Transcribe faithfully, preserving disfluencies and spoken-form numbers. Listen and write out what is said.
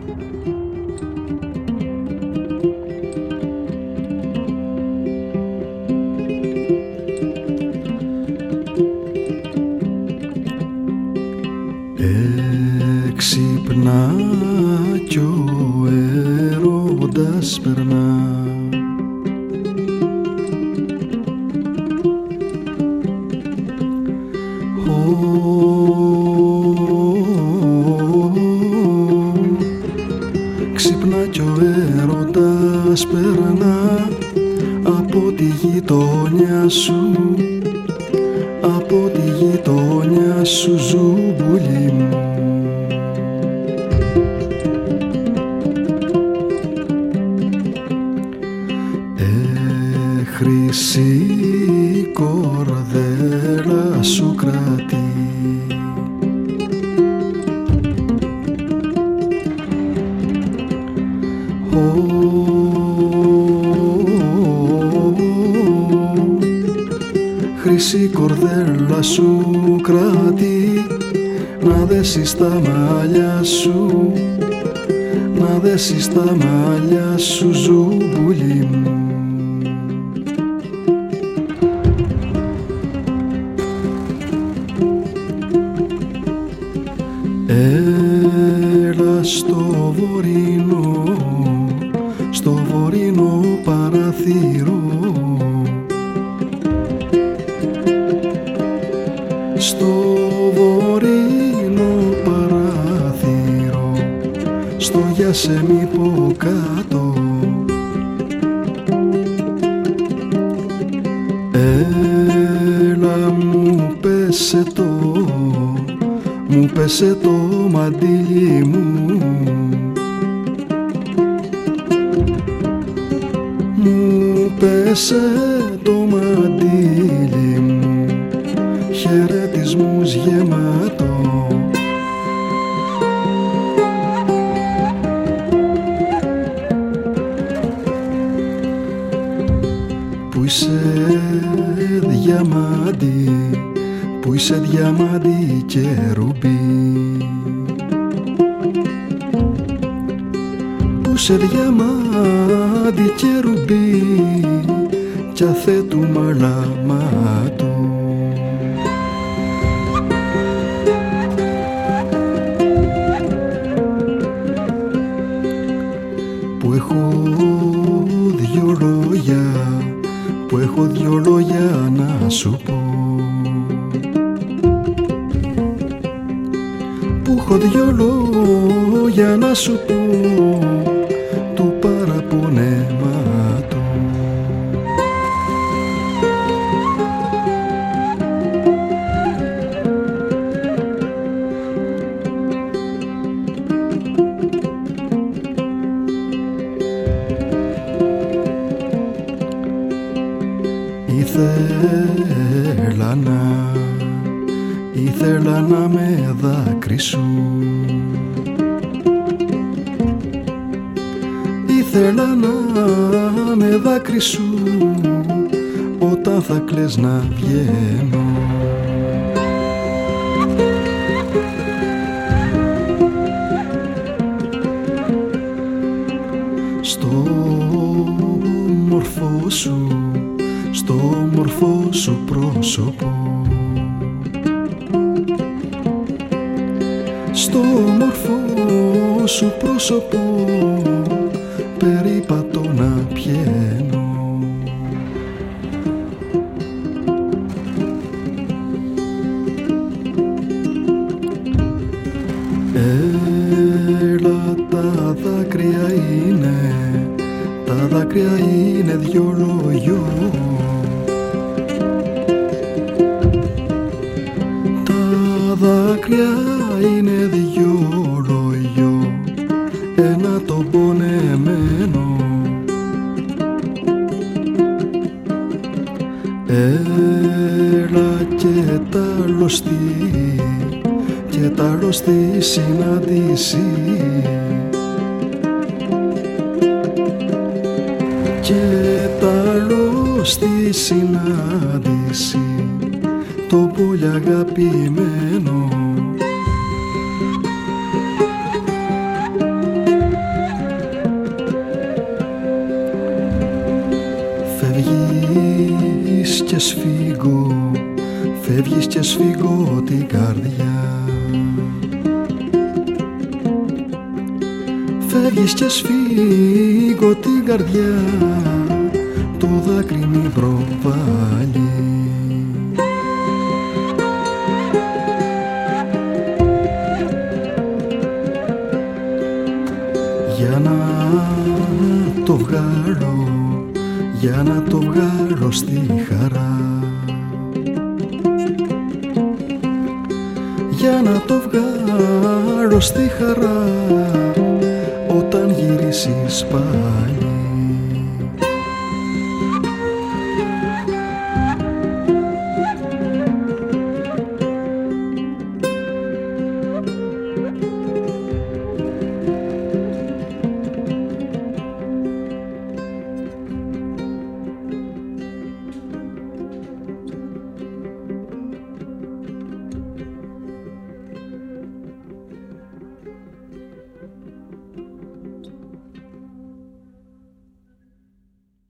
Ξυπνά κι ο έρωτας περνά. Ξυπνά κι ο έρωτας περνά από τη γειτονιά σου, από τη γειτονιά σου ζουμπουλί μου. Χρυσή κορδέλα σου κρατεί, ο, χρυσή κορδέλα σου κρατεί, να δέσεις τα μαλλιά σου, να δέσεις τα μαλλιά σου ζουμπουλί μου. Έλα στο βορεινό, στο βορεινό παραθύρο, στο βορεινό παραθύρο, στο για σε μη πω κάτω. Έλα μου πέσε το, μου πέσε το μαντίλι μου, μου πέσε το μαντίλι μου, χαιρετισμούς γεμάτο. Που είσαι διαμάντι, που είσαι διαμάντι και ρουμπί, που είσαι διαμάντι και ρουμπί κι αθέ του μαλαμάτου. Που έχω δυο λόγια, που έχω δυο λόγια να σου πω, που έχω δυο λόγια να σου πω του παραπονέματος. Ήθελα να, ήθελα να με δάκρυσουν, ήθελα να με δάκρυσουν όταν θα κλαις να βγαίνω. Στο μορφό σου, στο μορφό σου πρόσωπο, στο μορφό σου πρόσωπο περίπατο να πιαίνω. Έλα τα δάκρυα είναι, τα δάκρυα είναι δυο λόγιο, τα δάκρυα είναι δυο λόγιο, ένα το πονεμένο. Έλα και τα λωστή, και τα λωστή συναντήσει, και τα λωστή συναντήσει το πολύ αγαπημένο. σφίγγω την καρδιά. Φεύγεις και σφίγγω την καρδιά, το δάκρυ μη προβάλλει. Για να το βγάλω, για να το βγάλω στη χαρά, για να το βγάλω στη χαρά, όταν γυρίσεις πάλι.